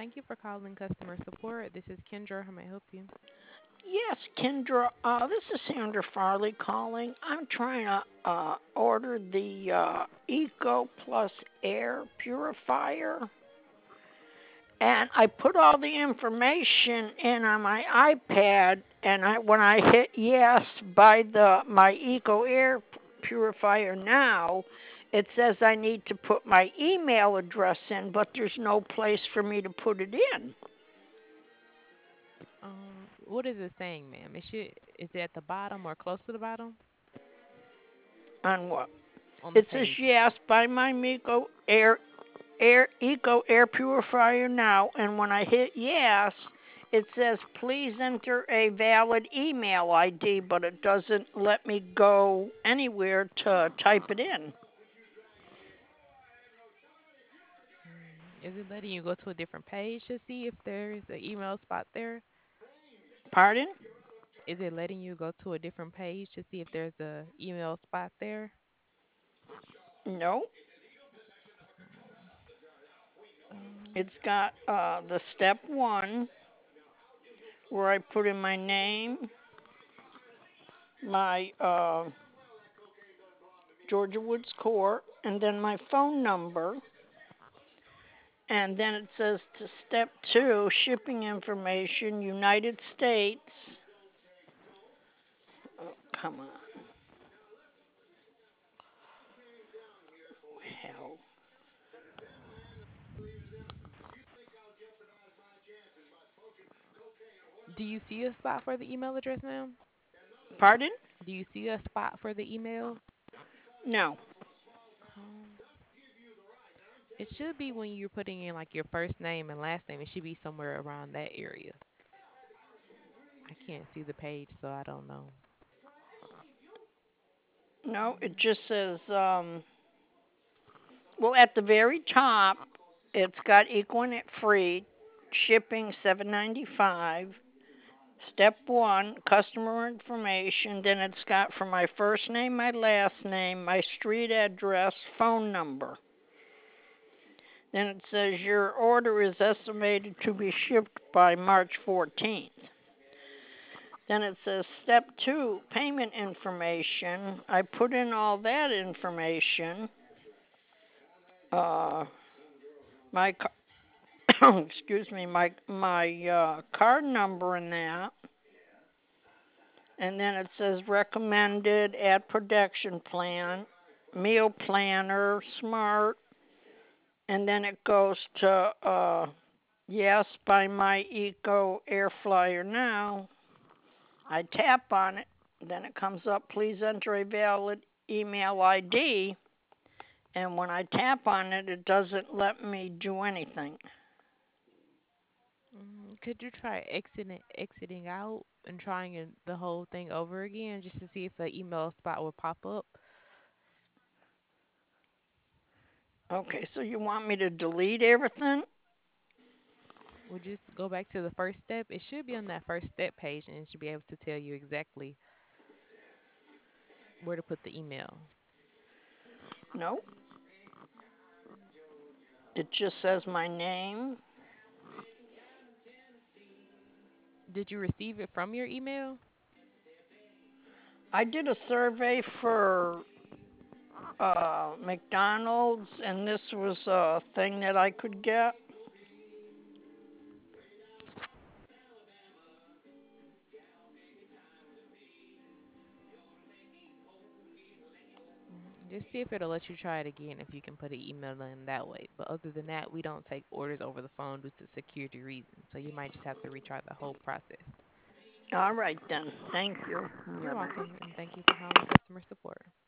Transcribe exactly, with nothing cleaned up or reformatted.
Thank you for calling customer support. This is Kendra. How may I help you? Yes, Kendra. Uh, this is Sandra Farley calling. I'm trying to uh, order the uh, Eco Plus Air Purifier, and I put all the information in on my iPad. And I, when I hit yes, buy the my Eco Air Purifier now, it says I need to put my email address in, but there's no place for me to put it in. Um, what is it saying, ma'am? Is it is it at the bottom or close to the bottom On what? on the It says page? yes, buy my Eco Air Air Eco Air Purifier now, and when I hit yes, it says please enter a valid email I D, but it doesn't let me go anywhere to type it in. Mm, Is it letting you go to a different page to see if there is an email spot there? Pardon? Is it letting you go to a different page to see if there's a email spot there? No. Um, It's got uh, the step one where I put in my name, my uh, Georgia Woods Court, and then my phone number. And then it says to step two, shipping information, United States. Oh, come on. Hell. do you see a spot for the email address, ma'am? Pardon? Do you see a spot for the email? No. Um, it should be when you're putting in like your first name and last name. It should be somewhere around that area. I can't see the page, so I don't know. No, it just says, um, well, at the very top, it's got Equinit free, shipping seven ninety five. Step one, customer information. Then it's got for my first name, my last name, my street address, phone number. Then it says your order is estimated to be shipped by March fourteenth. Then it says step two, payment information. I put in all that information. Uh, my excuse me, my my uh, card number and that. And then it says recommended ad production plan, meal planner, smart, and then it goes to uh, yes, buy my Eco Air Flyer now. I tap on it, then it comes up, please enter a valid email I D. And when I tap on it, it doesn't let me do anything. Mm, Could you try exiting exiting out and trying it- the whole thing over again just to see if the email spot will pop up? Okay, so you want me to delete everything? We'll just go back to the first step. It should be on that first step page and it should be able to tell you exactly where to put the email. No. It just says my name. Did you receive it from your email? I did a survey for uh, McDonald's, and this was a thing that I could get. Mm, Just see if it'll let you try it again if you can put an email in that way. But other than that, we don't take orders over the phone due to security reasons. So you might just have to retry the whole process. All right then. Thank you. You're Bye bye. welcome, and thank you for calling customer support.